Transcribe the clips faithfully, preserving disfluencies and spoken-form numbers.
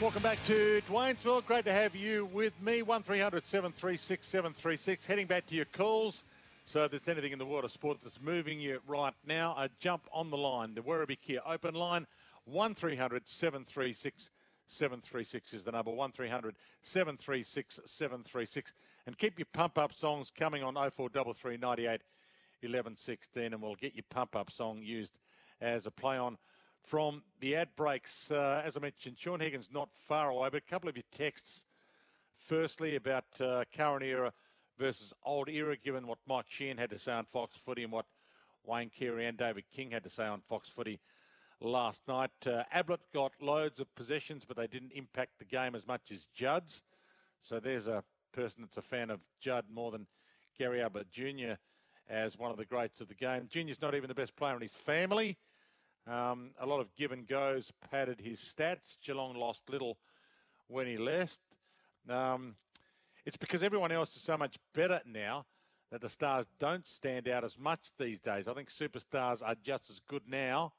Welcome back to Dwayne's World. Great to have you with me. one three hundred seven three six seven three six. Heading back to your calls. So if there's anything in the world of sport that's moving you right now, a jump on the line. The Werribee Kia open line, one three hundred seven three six seven three six is the number, one three hundred seven three six seven three six. And keep your pump-up songs coming on oh four three three nine eight one one one six, and we'll get your pump-up song used as a play-on from the ad breaks. Uh, as I mentioned, Sean Higgins not far away, but a couple of your texts. Firstly, about uh, current era versus old era, given what Mike Sheehan had to say on Fox Footy and what Wayne Carey and David King had to say on Fox Footy last night. Uh, Ablett got loads of possessions, but they didn't impact the game as much as Judd's. So there's a person that's a fan of Judd more than Gary Ablett Junior as one of the greats of the game. Junior's not even the best player in his family. Um, a lot of give and goes padded his stats. Geelong lost little when he left. Um, it's because everyone else is so much better now that the stars don't stand out as much these days. I think superstars are just as good now,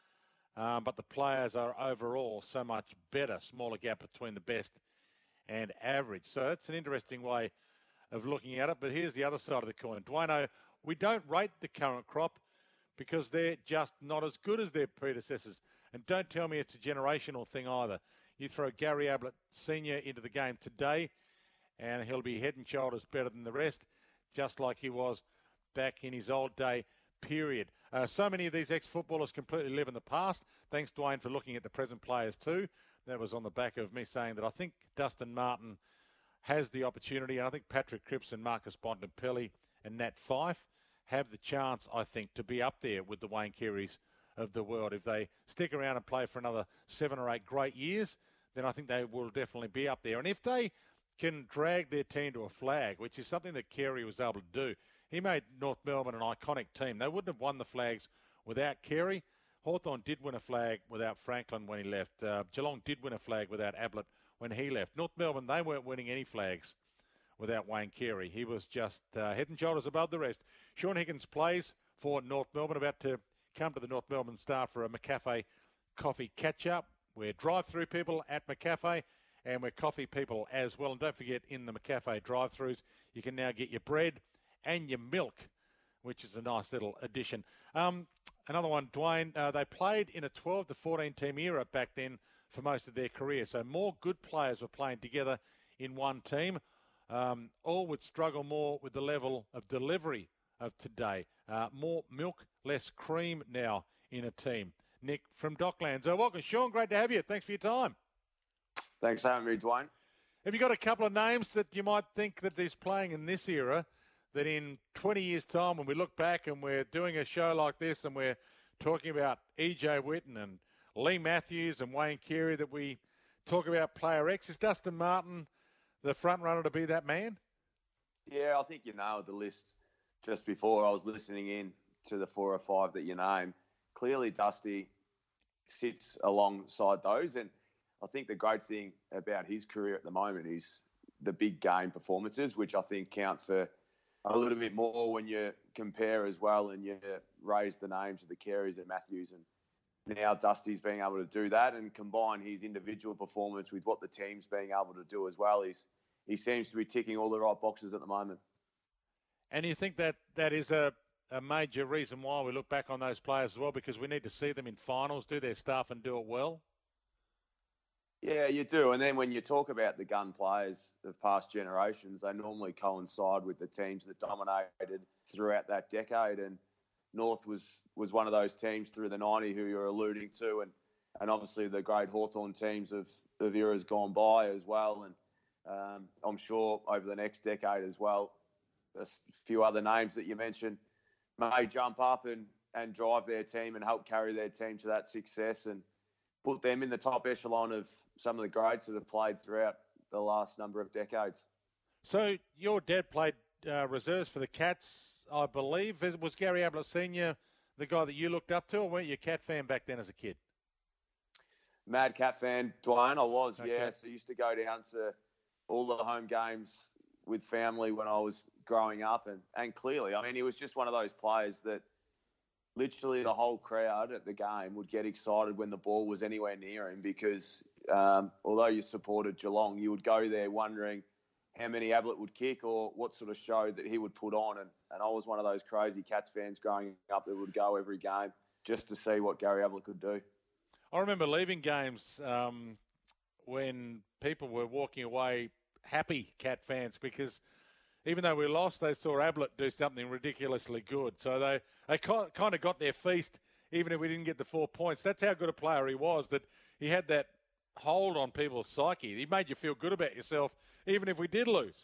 um, but the players are overall so much better. Smaller gap between the best and average. So that's an interesting way of looking at it. But here's the other side of the coin. Dwayno, we don't rate the current crop because they're just not as good as their predecessors. And don't tell me it's a generational thing either. You throw Gary Ablett Senior into the game today, and he'll be head and shoulders better than the rest, just like he was back in his old day period. Uh, so many of these ex-footballers completely live in the past. Thanks, Dwayne, for looking at the present players too. That was on the back of me saying that I think Dustin Martin has the opportunity, and I think Patrick Cripps and Marcus Bontempelli and Nat Fyfe have the chance, I think, to be up there with the Wayne Careys of the world. If they stick around and play for another seven or eight great years, then I think they will definitely be up there. And if they can drag their team to a flag, which is something that Carey was able to do, he made North Melbourne an iconic team. They wouldn't have won the flags without Carey. Hawthorn did win a flag without Franklin when he left. Uh, Geelong did win a flag without Ablett when he left. North Melbourne, they weren't winning any flags without Wayne Carey. He was just uh, head and shoulders above the rest. Sean Higgins plays for North Melbourne, about to come to the North Melbourne Star for a McCafe coffee catch-up. We're drive-through people at McCafe, and we're coffee people as well. And don't forget, in the McCafe drive-thrus, you can now get your bread and your milk, which is a nice little addition. Um, another one, Dwayne, uh, they played in a twelve to fourteen team era back then for most of their career. So more good players were playing together in one team. Um, all would struggle more with the level of delivery of today. Uh, more milk, less cream now in a team. Nick from Docklands. Uh, welcome, Sean. Great to have you. Thanks for your time. Thanks for having me, Dwayne. Have you got a couple of names that you might think that is playing in this era that in twenty years' time, when we look back and we're doing a show like this and we're talking about E J Whitten and Lee Matthews and Wayne Carey, that we talk about player X? Is Dustin Martin the front runner to be that man? Yeah, I think you nailed the list just before I was listening in to the four or five that you named. Clearly, Dusty sits alongside those. And I think the great thing about his career at the moment is the big game performances, which I think count for a little bit more when you compare as well and you raise the names of the Careys and Matthews. And now Dusty's being able to do that and combine his individual performance with what the team's being able to do as well. He's, he seems to be ticking all the right boxes at the moment. And you think that that is a, a major reason why we look back on those players as well, because we need to see them in finals, do their stuff and do it well? Yeah, you do. And then when you talk about the gun players of past generations, they normally coincide with the teams that dominated throughout that decade. And North was, was one of those teams through the nineties who you're alluding to, and, and obviously the great Hawthorn teams of, of eras gone by as well. And um, I'm sure over the next decade as well, a few other names that you mentioned may jump up and, and drive their team and help carry their team to that success and put them in the top echelon of some of the greats that have played throughout the last number of decades. So your dad played uh, reserves for the Cats, I believe. Was Gary Ablett Senior the guy that you looked up to, or weren't you a Cat fan back then as a kid? Mad Cat fan, Dwayne, I was, okay. yes. I used to go down to all the home games with family when I was growing up. And, and clearly, I mean, he was just one of those players that literally the whole crowd at the game would get excited when the ball was anywhere near him because um, although you supported Geelong, you would go there wondering how many Ablett would kick or what sort of show that he would put on. And, and I was one of those crazy Cats fans growing up that would go every game just to see what Gary Ablett could do. I remember leaving games um, when people were walking away happy, Cat fans, because even though we lost, they saw Ablett do something ridiculously good. So they, they kind of got their feast, even if we didn't get the four points. That's how good a player he was, that he had that hold on people's psyche. He made you feel good about yourself, even if we did lose.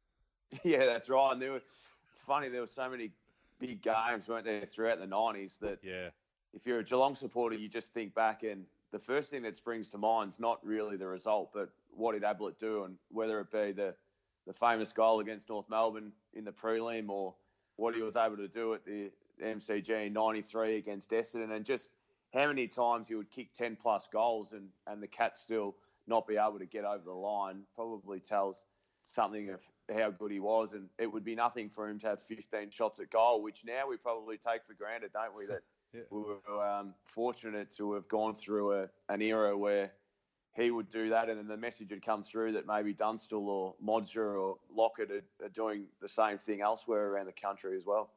Yeah, that's right. And there were, it's funny, there were so many big games, weren't there, throughout the nineties that yeah. if you're a Geelong supporter, you just think back and the first thing that springs to mind is not really the result, but what did Ablett do, and whether it be the, the famous goal against North Melbourne in the prelim or what he was able to do at the M C G in ninety-three against Essendon, and just how many times he would kick ten plus goals and, and the Cats still not be able to get over the line probably tells something of how good he was. And it would be nothing for him to have fifteen shots at goal, which now we probably take for granted, don't we? That yeah. we were um, fortunate to have gone through a, an era where he would do that, and then the message would come through that maybe Dunstall or Modger or Lockett are, are doing the same thing elsewhere around the country as well.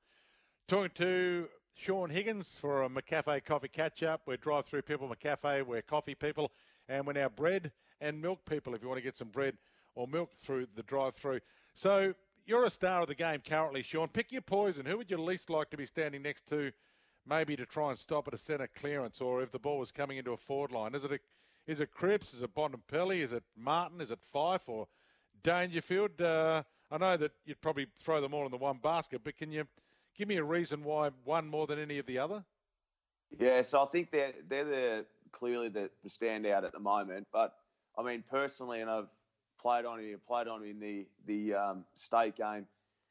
Talking to Shaun Higgins for a McCafe Coffee Catch-Up. We're drive-through people, McCafe, we're coffee people, and we're now bread and milk people if you want to get some bread or milk through the drive-through. So you're a star of the game currently, Shaun. Pick your poison. Who would you least like to be standing next to, maybe to try and stop at a centre clearance, or if the ball was coming into a forward line? Is it a Is it Cripps? Is it Bontempelli? Is it Martin? Is it Fife or Dangerfield? Uh, I know that you'd probably throw them all in the one basket, but can you give me a reason why one more than any of the other? Yeah, so I think they're, they're the, clearly the, the standout at the moment. But, I mean, personally, and I've played on him, played on him in the, the um, state game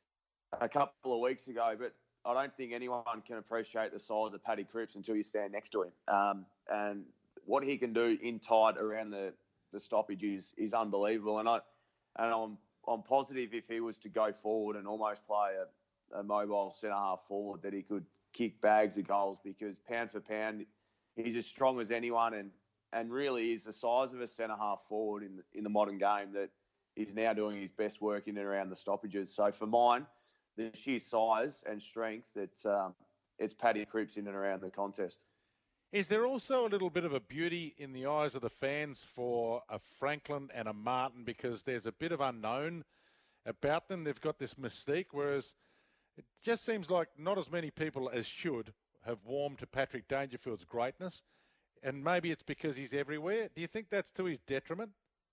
a couple of weeks ago, but I don't think anyone can appreciate the size of Paddy Cripps until you stand next to him. Um, and what he can do in tight around the, the stoppage is, is unbelievable. And, I, and I'm, I'm positive if he was to go forward and almost play a, a mobile centre-half forward that he could kick bags of goals, because pound for pound, he's as strong as anyone and, and really is the size of a centre-half forward in the, in the modern game that he's now doing his best work in and around the stoppages. So for mine, the sheer size and strength, it's, um, it's Paddy Cripps in and around the contest. Is there also a little bit of a beauty in the eyes of the fans for a Franklin and a Martin, because there's a bit of unknown about them? They've got this mystique, whereas it just seems like not as many people as should have warmed to Patrick Dangerfield's greatness, and maybe it's because he's everywhere. Do you think that's to his detriment?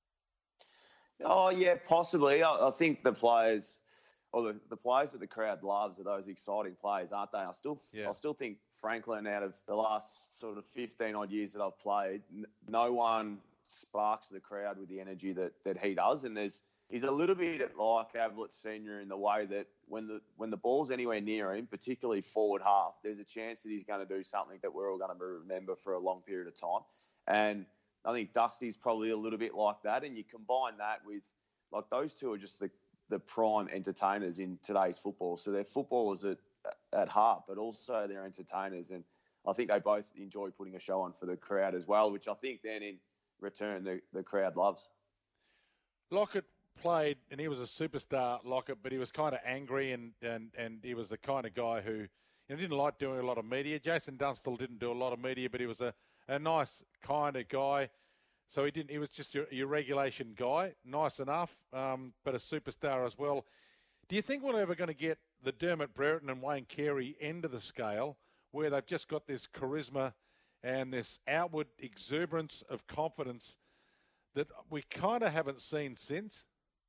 Oh, yeah, possibly. I, I think the players, or the, the players that the crowd loves are those exciting players, aren't they? I still, yeah. I still think Franklin, out of the last sort of fifteen odd years that I've played, n- no one sparks the crowd with the energy that, that he does. And there's, he's a little bit like Ablett Senior in the way that when the when the ball's anywhere near him, particularly forward half, there's a chance that he's going to do something that we're all going to remember for a long period of time. And I think Dusty's probably a little bit like that. And you combine that with, like, those two are just the, the prime entertainers in today's football. So they're footballers at, at heart, but also they're entertainers. And I think they both enjoy putting a show on for the crowd as well, which I think then in return the, the crowd loves. Lockett played, and he was a superstar, Lockett, but he was kind of angry, and, and, and he was the kind of guy who, you know, didn't like doing a lot of media. Jason Dunstall didn't do a lot of media, but he was a, a nice kind of guy. So he didn't. He was just your, your regulation guy, nice enough, um, but a superstar as well. Do you think we're ever going to get the Dermott Brereton and Wayne Carey end of the scale, where they've just got this charisma and this outward exuberance of confidence that we kind of haven't seen since?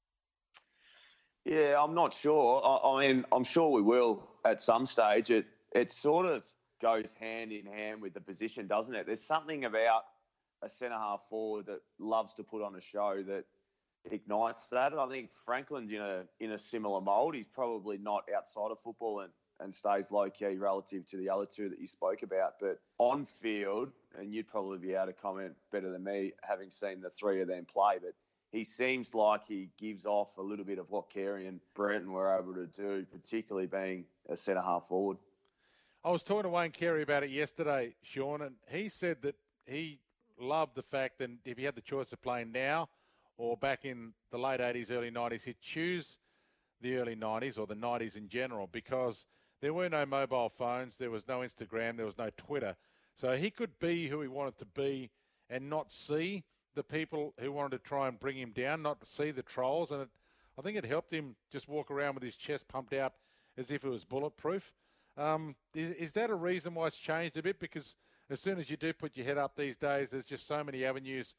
Yeah, I'm not sure. I, I mean, I'm sure we will at some stage. It it sort of goes hand in hand with the position, doesn't it? There's something about a centre-half forward that loves to put on a show that ignites that. And I think Franklin's in a in a similar mould. He's probably not outside of football and, and stays low-key relative to the other two that you spoke about. But on field, and you'd probably be able to comment better than me, having seen the three of them play, but he seems like he gives off a little bit of what Carey and Brereton were able to do, particularly being a centre-half forward. I was talking to Wayne Carey about it yesterday, Sean, and he said that he loved the fact that if he had the choice of playing now or back in the late eighties, early nineties, he'd choose the early nineties or the nineties in general because there were no mobile phones, there was no Instagram, there was no Twitter. So he could be who he wanted to be and not see the people who wanted to try and bring him down, not see the trolls. And it, I think it helped him just walk around with his chest pumped out as if it was bulletproof. Um, is, is that a reason why it's changed a bit? Because as soon as you do put your head up these days, there's just so many avenues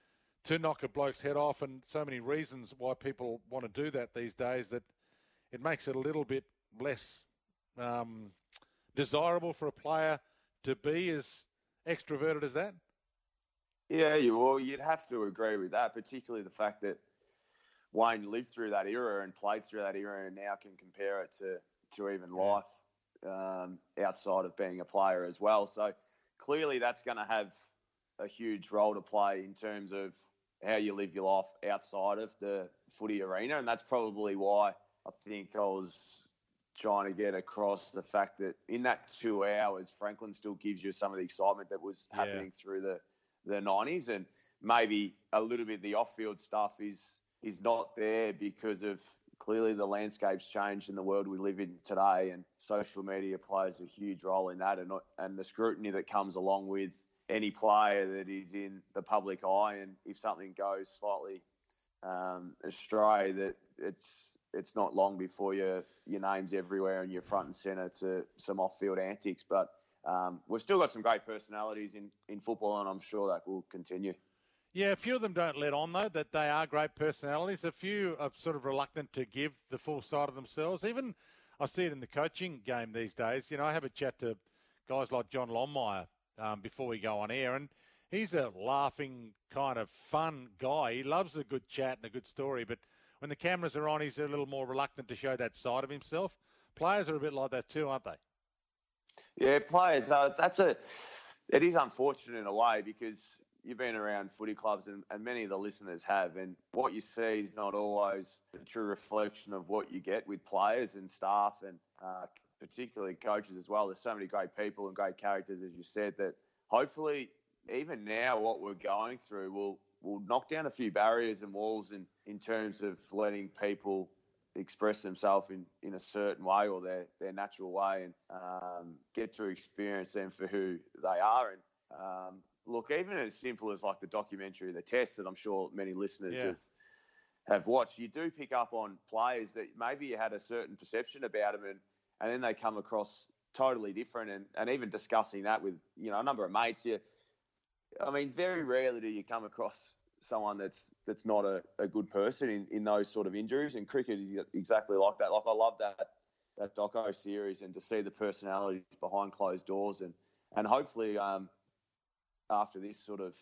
to knock a bloke's head off and so many reasons why people want to do that these days that it makes it a little bit less um, desirable for a player to be as extroverted as that? Yeah, you well, you'd have to agree with that, particularly the fact that Wayne lived through that era and played through that era and now can compare it to, to even life um, outside of being a player as well. So clearly that's going to have a huge role to play in terms of how you live your life outside of the footy arena. And that's probably why I think I was trying to get across the fact that in that two hours, Franklin still gives you some of the excitement that was yeah. happening through the, the nineties. And maybe a little bit of the off-field stuff is is not there because of clearly the landscape's changed in the world we live in today, and social media plays a huge role in that, and and the scrutiny that comes along with any player that is in the public eye. And if something goes slightly um, astray, that it's it's not long before your your name's everywhere and you're front and centre to some off-field antics. But um, we've still got some great personalities in, in football, and I'm sure that will continue. Yeah, a few of them don't let on, though, that they are great personalities. A few are sort of reluctant to give the full side of themselves. Even I see it in the coaching game these days. You know, I have a chat to guys like John Longmire um, before we go on air, and he's a laughing, kind of fun guy. He loves a good chat and a good story, but when the cameras are on, he's a little more reluctant to show that side of himself. Players are a bit like that too, aren't they? Yeah, players. Uh, that's a. It is unfortunate in a way because you've been around footy clubs and, and many of the listeners have, and what you see is not always a true reflection of what you get with players and staff and uh, particularly coaches as well. There's so many great people and great characters, as you said, that hopefully even now what we're going through will will knock down a few barriers and walls in, in terms of letting people express themselves in, in a certain way or their, their natural way and um, get to experience them for who they are. And um, look, even as simple as like the documentary, The Test, that I'm sure many listeners yeah. have, have watched, you do pick up on players that maybe you had a certain perception about them and, and then they come across totally different. And, and even discussing that with, you know, a number of mates, you, I mean, very rarely do you come across someone that's that's not a, a good person in, in those sort of injuries. And cricket is exactly like that. Like, I love that that doco series and to see the personalities behind closed doors. And, and hopefully um, after this sort of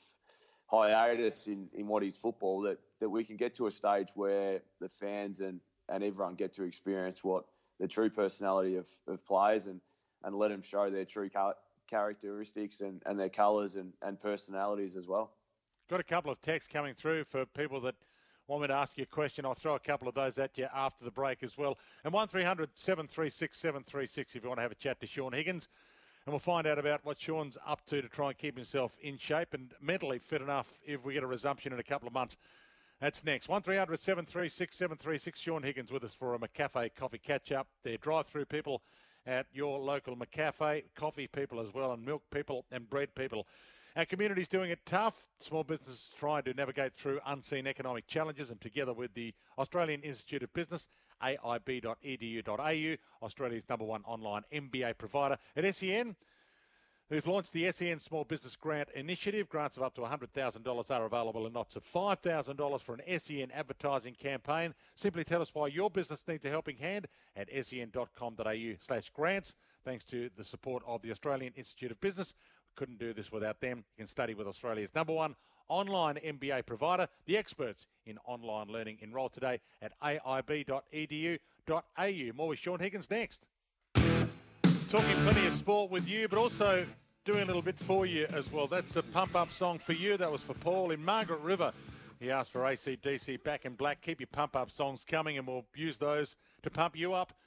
hiatus in, in what is football, that, that we can get to a stage where the fans and, and everyone get to experience what the true personality of, of players and, and let them show their true car- characteristics and, and their colours and, and personalities as well. Got a couple of texts coming through for people that want me to ask you a question. I'll throw a couple of those at you after the break as well. And one three hundred seven three six seven three six if you want to have a chat to Sean Higgins. And we'll find out about what Sean's up to to try and keep himself in shape and mentally fit enough if we get a resumption in a couple of months. That's next. one three hundred seven three six seven three six. Sean Higgins with us for a McCafe coffee catch-up. They're drive-through people at your local McCafe, coffee people as well, and milk people and bread people. Our community's doing it tough. Small businesses trying to navigate through unseen economic challenges, and together with the Australian Institute of Business, A I B dot e d u dot a u, Australia's number one online M B A provider, at S E N, who's launched the S E N Small Business Grant Initiative. Grants of up to one hundred thousand dollars are available in lots of five thousand dollars for an S E N advertising campaign. Simply tell us why your business needs a helping hand at sen dot com dot a u slash grants. Thanks to the support of the Australian Institute of Business. Couldn't do this without them. You can study with Australia's number one online M B A provider, the experts in online learning. Enroll today at a i b dot e d u dot a u. More with Sean Higgins next. Talking plenty of sport with you, but also doing a little bit for you as well. That's a pump-up song for you. That was for Paul in Margaret River. He asked for A C D C Back in Black. Keep your pump-up songs coming, and we'll use those to pump you up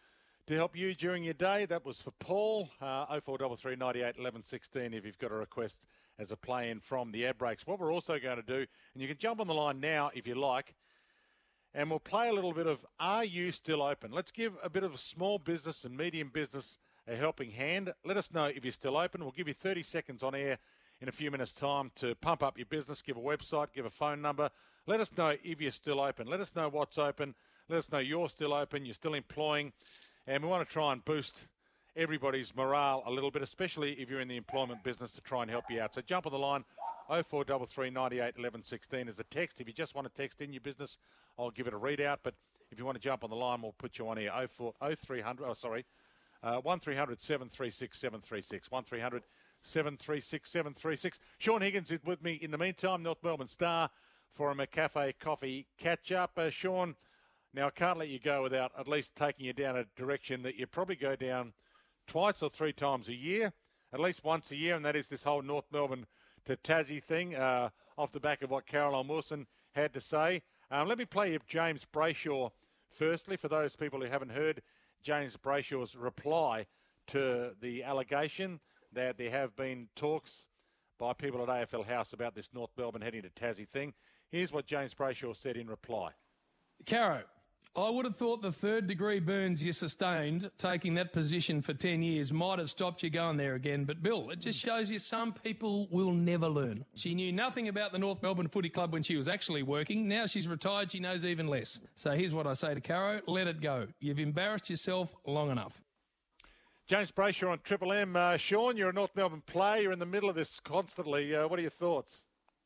to help you during your day. That was for Paul, uh, oh four three three, nine eight, eleven sixteen if you've got a request as a play-in from the Adbrakes. What we're also going to do, and you can jump on the line now if you like, and we'll play a little bit of Are You Still Open? Let's give a bit of small business and medium business a helping hand. Let us know if you're still open. We'll give you thirty seconds on air in a few minutes' time to pump up your business, give a website, give a phone number. Let us know if you're still open. Let us know what's open. Let us know you're still open, you're still employing. And we want to try and boost everybody's morale a little bit, especially if you're in the employment business, to try and help you out. So jump on the line. oh four three three, nine eight, eleven sixteen is the text. If you just want to text in your business, I'll give it a readout. But if you want to jump on the line, we'll put you on here. oh four, oh three hundred, oh sorry, uh, one three hundred, seven three six, seven three six, one three hundred, seven three six, seven three six. Sean Higgins is with me in the meantime, North Melbourne Star, for a McCafe coffee catch-up. Uh, Sean, now I can't let you go without at least taking you down a direction that you probably go down twice or three times a year, at least once a year, and that is this whole North Melbourne to Tassie thing, uh, off the back of what Caroline Wilson had to say. Um, let me play you James Brayshaw firstly, for those people who haven't heard James Brayshaw's reply to the allegation that there have been talks by people at A F L House about this North Melbourne heading to Tassie thing. Here's what James Brayshaw said in reply. Caro, I would have thought the third degree burns you sustained taking that position for ten years might have stopped you going there again. But, Bill, it just shows you some people will never learn. She knew nothing about the North Melbourne Footy Club when she was actually working. Now she's retired, she knows even less. So here's what I say to Caro, let it go. You've embarrassed yourself long enough. James Brayshaw on Triple M. Uh, Sean, you're a North Melbourne player. You're in the middle of this constantly. Uh, what are your thoughts?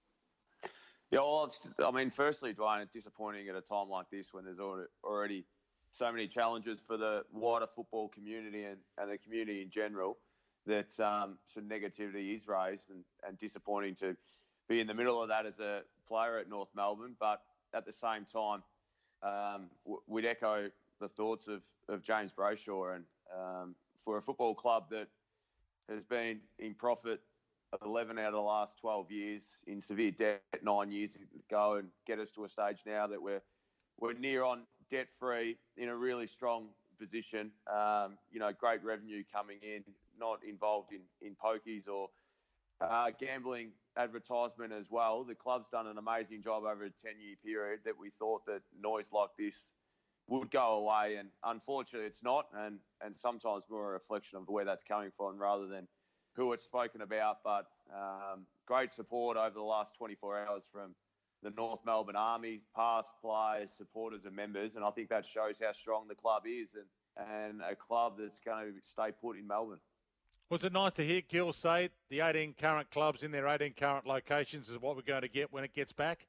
Yeah, well, it's, I mean, firstly, Dwayne, it's disappointing at a time like this when there's already so many challenges for the wider football community and, and the community in general that um, some negativity is raised, and, and disappointing to be in the middle of that as a player at North Melbourne. But at the same time, um, we'd echo the thoughts of, of James Brayshaw, and um, for a football club that has been in profit eleven out of the last twelve years, in severe debt nine years ago, and get us to a stage now that we're we're near on debt free, in a really strong position. Um, you know, great revenue coming in, not involved in in pokies or uh, gambling advertisement as well. The club's done an amazing job over a ten year period that we thought that noise like this would go away, and unfortunately it's not, and and sometimes more a reflection of where that's coming from rather than who it's spoken about. But um, great support over the last twenty-four hours from the North Melbourne Army, past players, supporters and members, and I think that shows how strong the club is, and, and a club that's going to stay put in Melbourne. Was it nice to hear Gil say the eighteen current clubs in their eighteen current locations is what we're going to get when it gets back?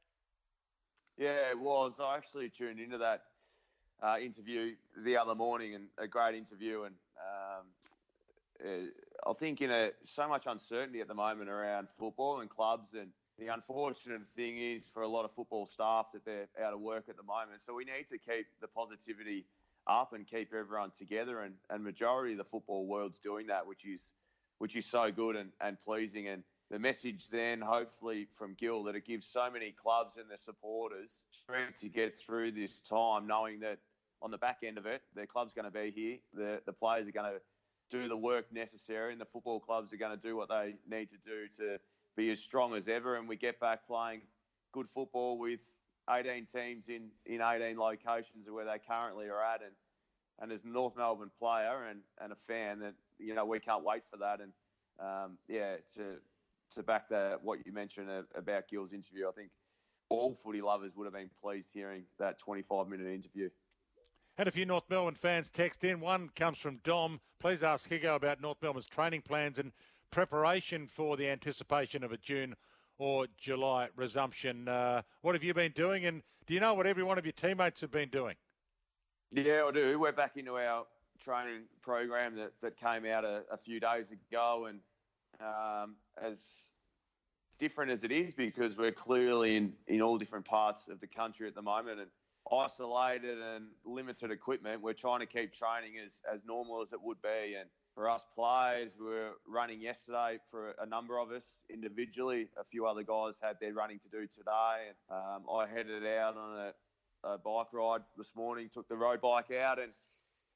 Yeah, it was. I actually tuned into that uh, interview the other morning, and a great interview, and um, uh, I think in a so much uncertainty at the moment around football and clubs, and the unfortunate thing is for a lot of football staff that they're out of work at the moment. So we need to keep the positivity up and keep everyone together, and, and majority of the football world's doing that, which is which is so good and, and pleasing. And the message then, hopefully, from Gil, that it gives so many clubs and their supporters strength to get through this time, knowing that on the back end of it, their club's going to be here, the, the players are going to do the work necessary, and the football clubs are going to do what they need to do to be as strong as ever, and we get back playing good football with eighteen teams in, in eighteen locations where they currently are at. And, and as a North Melbourne player and, and a fan, that, you know, we can't wait for that. And, um, yeah, to to back that, what you mentioned about Gil's interview, I think all footy lovers would have been pleased hearing that twenty-five minute interview. Had a few North Melbourne fans text in. One comes from Dom. Please ask Higo about North Melbourne's training plans and preparation for the anticipation of a June or July resumption. Uh, what have you been doing, and do you know what every one of your teammates have been doing? Yeah, I do. We're back into our training program that, that came out a, a few days ago, and um, as different as it is, because we're clearly in, in all different parts of the country at the moment and isolated and limited equipment, we're trying to keep training as, as normal as it would be. And for us players, we were running yesterday for a number of us individually. A few other guys had their running to do today. And um, I headed out on a, a bike ride this morning, took the road bike out, and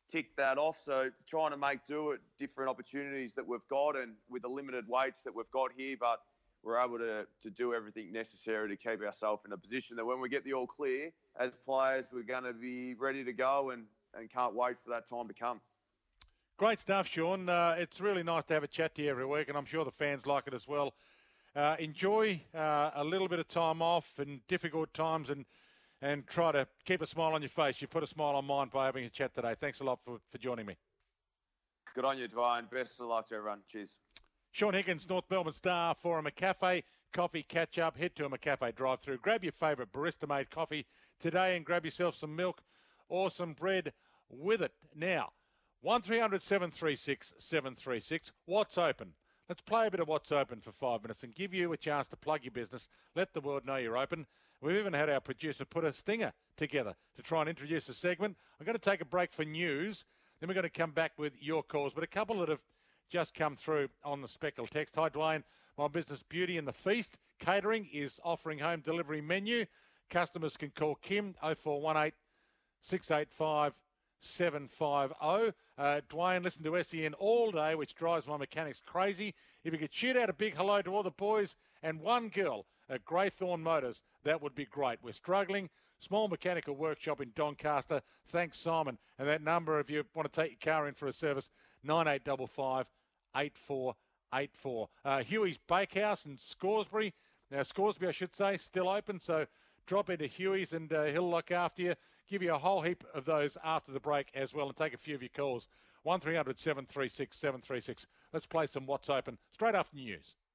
tick that off. So trying to make do at different opportunities that we've got and with the limited weights that we've got here, but we're able to, to do everything necessary to keep ourselves in a position that when we get the all clear, as players, we're going to be ready to go and, and can't wait for that time to come. Great stuff, Sean. Uh, it's really nice to have a chat to you every week, and I'm sure the fans like it as well. Uh, enjoy uh, a little bit of time off in difficult times and and try to keep a smile on your face. You put a smile on mine by having a chat today. Thanks a lot for, for joining me. Good on you, Dwayne. Best of luck to everyone. Cheers. Sean Higgins, North Melbourne Star for a McCafe coffee catch-up. Head to a McCafe drive-through. Grab your favourite barista-made coffee today and grab yourself some milk or some bread with it. Now, one three hundred seven three six seven three six. What's open? Let's play a bit of What's Open for five minutes and give you a chance to plug your business. Let the world know you're open. We've even had our producer put a stinger together to try and introduce a segment. I'm going to take a break for news. Then we're going to come back with your calls. But a couple that have just come through on the Speckle text. Hi, Dwayne. My business, Beauty and the Feast Catering, is offering home delivery menu. Customers can call Kim oh four one eight, six eight five, seven five oh. Uh, Dwayne, listen to S E N all day, which drives my mechanics crazy. If you could shoot out a big hello to all the boys and one girl at Greythorn Motors, that would be great. We're struggling. Small mechanical workshop in Doncaster. Thanks, Simon. And that number, if you want to take your car in for a service, nine eight five five, eight four eight four. Uh, Huey's Bakehouse in Scoresby. Now, Scoresby, I should say, still open, so drop into Huey's and uh, he'll look after you. Give you a whole heap of those after the break as well and take a few of your calls. one three hundred seven three six seven three six. Let's play some What's Open straight after news.